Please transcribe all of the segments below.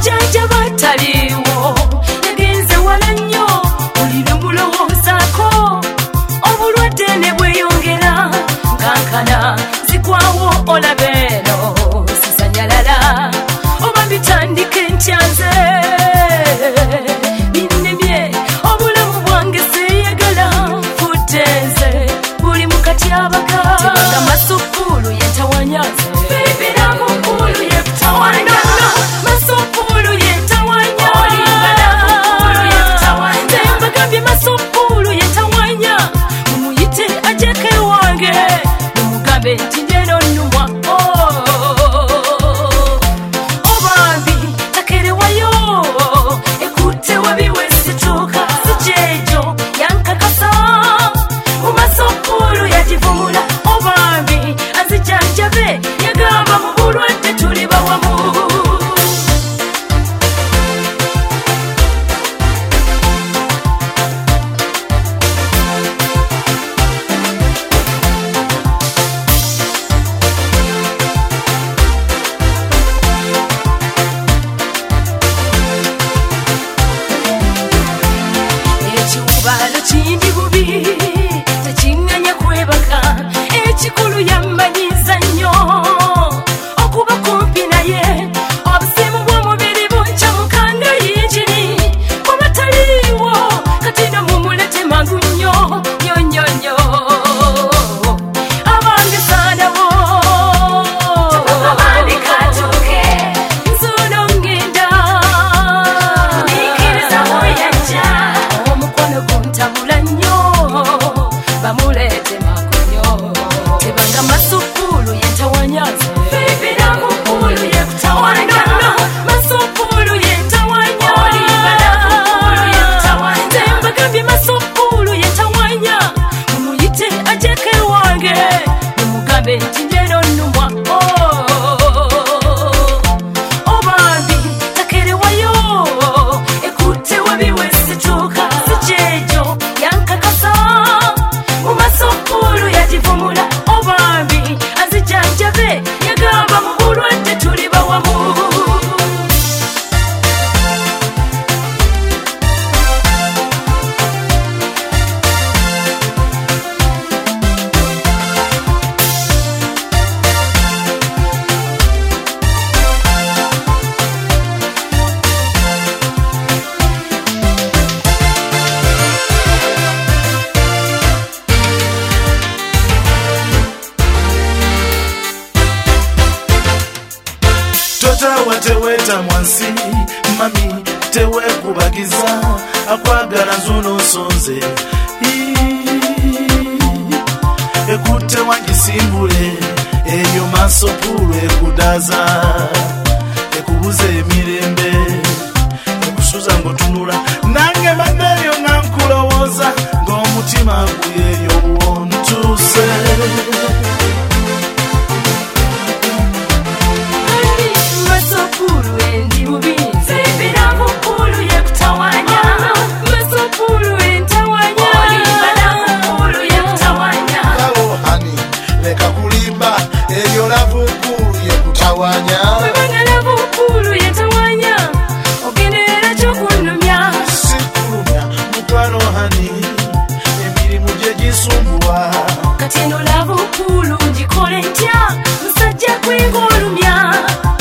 abajanja bataliwo yagenze wala nnyo buli lwe mulowoozaako obulwadde ne bweyongera kankana zigwawo olabeeno sisanyalala oba bitandike ntyanze binnemye obulamu bwange seeyagala futenze buli mukatyabaga tebanga masukulu yentawanyaze bibiramunkulu yekutawanya masukulu yentawanya tembagambye masukulu yentawanya mumuyite ajeke wange mumugambe nti njeno nnumwa obambi takerewayo ekute wabiwesituka sijejo yankakasa mumasukulu yagivumula obambi azijanjabe yagamba mu bulwadde tuli bawamu ekibalo kindi bubi tekinganya kwebaka ekikulu yammanyiza nnyo okuba kumpi naye obusimu bw'omubiri buncamukanga yinjiri kuba taliiwo kati no mumulete mangu nnyo nyonyonyo abange saanawo abandikatuke nzuno ngenda nikiriza buyajja omukono guntabula nnyo bamulete makonyo tebanga masukulu yentawanyaze bibiramunkulu yekutawanya masukulu yentawanya tembagambye masukulu yentawanya mumuyite ajeke wange mumugambe nti njeno nnumwa obambi takerewayo ekute wabiwesituka sijejo yankakasa mumasukulu yagivumula obambi azijanjabe yagamba mu bulwadde tuli bawamu totawa teweta mwansi mami tewekubagiza akwagala nzuno nsonze ekute wangisimbule eyo masukulu ekudaza ekubuza emirembe ekusuza ngotunula nange banneyo nga nkulowooza ng'omutima guyeyo wontuse masukulu endi bubi bibiramunkulu yekutawanya masukulu entawanya bibiramunkulu yekutawanya Kalo hani leka kulimba eyo lavunkulu yekutawanya webanga lavunkulu yentawanya ogenderera kyokunumya sikulumya mukwano hani emirimu gye gisumbuwa kati eno lavunkulu ngikole ntya musajja kwengolumya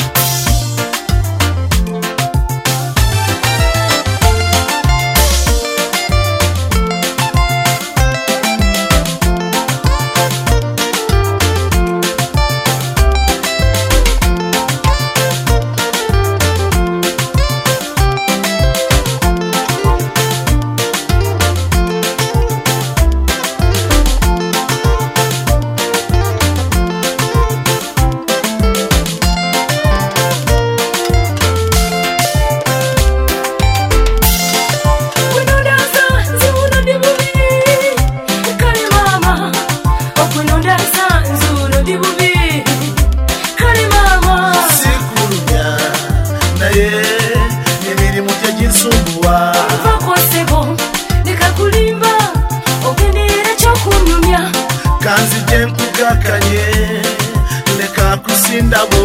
emirimu gye gisumbuwa vakosebo nekakulimba ogenderera kyokunyumya kanzije nkugakanye leka kusindabo